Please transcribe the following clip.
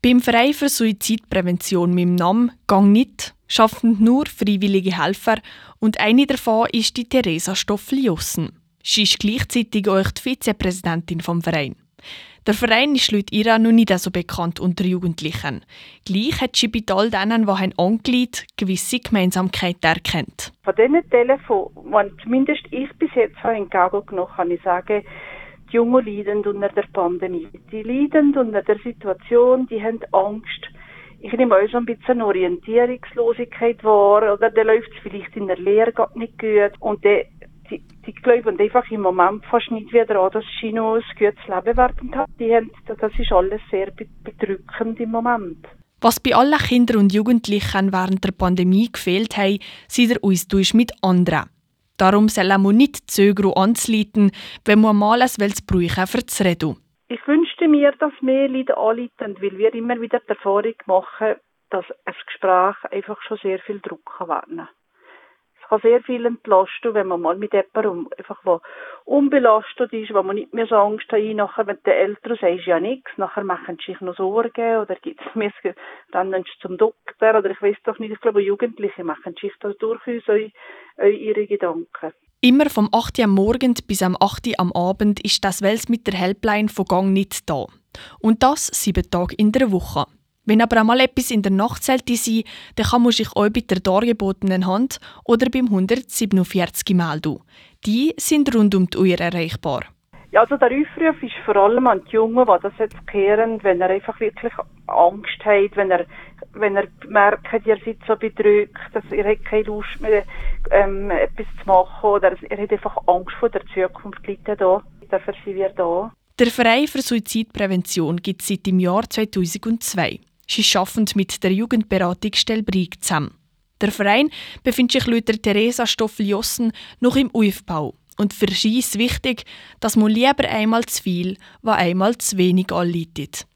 Beim Verein für Suizidprävention mit dem Namen «Gang nicht» arbeiten nur freiwillige Helfer und eine davon ist die Theresa Stoffel-Jossen. Sie ist gleichzeitig auch die Vizepräsidentin des Vereins. Der Verein ist laut ihr noch nicht so bekannt unter Jugendlichen. Gleich hat sie bei all denen, die haben angelegt, gewisse Gemeinsamkeiten erkannt. Von diesen Telefonen, die zumindest ich bis jetzt entgegengenommen habe, kann ich sagen, die Jungen leiden unter der Pandemie. Die leiden unter der Situation, die haben Angst. Ich nehme auch so ein bisschen Orientierungslosigkeit wahr, oder dann läuft es vielleicht in der Lehre gar nicht gut. Und die glauben einfach im Moment fast nicht wieder an, dass sie noch ein gutes Leben werden haben. Das ist alles sehr bedrückend im Moment. Was bei allen Kindern und Jugendlichen während der Pandemie gefehlt hat, sei der Austausch mit anderen. Darum soll man nicht zögern anzuleiten, wenn man mal es brauchen für das Reden. Ich wünschte mir, dass mehr Leute anleiten, weil wir immer wieder die Erfahrung machen, dass ein Gespräch einfach schon sehr viel Druck werden kann. Es kann sehr viel entlasten, wenn man mal mit jemandem einfach unbelastet ist, wo man nicht mehr so Angst hat, nachher, wenn die Eltern sagen, ja nichts, nachher machen sie sich noch Sorgen oder rennen sie zum Doktor oder ich weiß doch nicht, ich glaube Jugendliche machen sich da durchaus ihre Gedanken. Immer vom 8 Uhr am Morgen bis am 8 Uhr am Abend ist das Wels mit der Helpline von Gang nicht da. Und das 7 Tage in der Woche. Wenn aber einmal etwas in der Nacht sollte sein, dann kann man sich auch bei der dargebotenen Hand oder beim 147 melden. Die sind rund um die Uhr erreichbar. Ja, also der Aufruf ist vor allem an die Jungen, die das jetzt kehren, wenn er einfach wirklich Angst hat, wenn er merkt, ihr seid so bedrückt, dass ihr habt keine Lust mehr, etwas zu machen, oder ihr habt einfach Angst vor der Zukunft, liegt ja da. Dafür sind wir da. Der Verein für Suizidprävention gibt es seit dem Jahr 2002. Sie arbeiten mit der Jugendberatungsstelle Brig zusammen. Der Verein befindet sich laut der Theresa Stoffel-Jossen noch im Aufbau. Und für sie ist es wichtig, dass man lieber einmal zu viel, als einmal zu wenig anleitet.